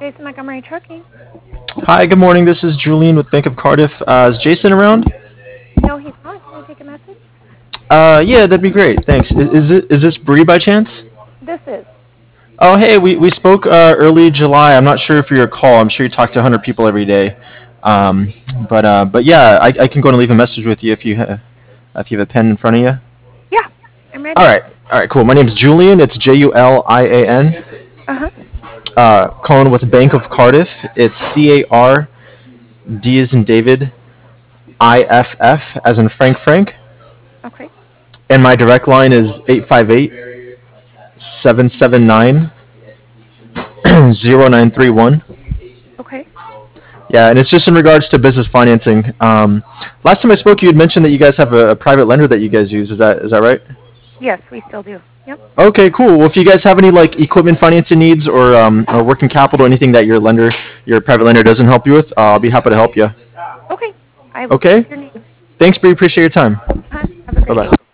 Jason Montgomery Trucking. Hi, good morning. This is Julian with Bank of Cardiff. Is Jason around? No, he's not. Can I take a message? Yeah, that'd be great. Thanks. Is this Bree by chance? This is. Oh, hey, we spoke early July. I'm not sure if you recall. I'm sure you talk to 100 people every day. Um, but yeah, I can go and leave a message with you if you have a pen in front of you. Yeah, I'm ready. All right, cool. My name's Julian. It's Julian. Uh huh. Calling with Bank of Cardiff. It's CARD as in David, IFF as in Frank. Okay. And my direct line is 858-779 0931. Okay. Yeah, and it's just in regards to business financing. Last time I spoke, you had mentioned that you guys have a private lender that you guys use. Is that right? Yes, we still do. Yep. Okay, cool. Well, if you guys have any like equipment financing needs or working capital, anything that your private lender doesn't help you with, I'll be happy to help you. Okay. I will Okay. keep your name. Thanks, Bree. Appreciate your time. Have a Bye great day. bye.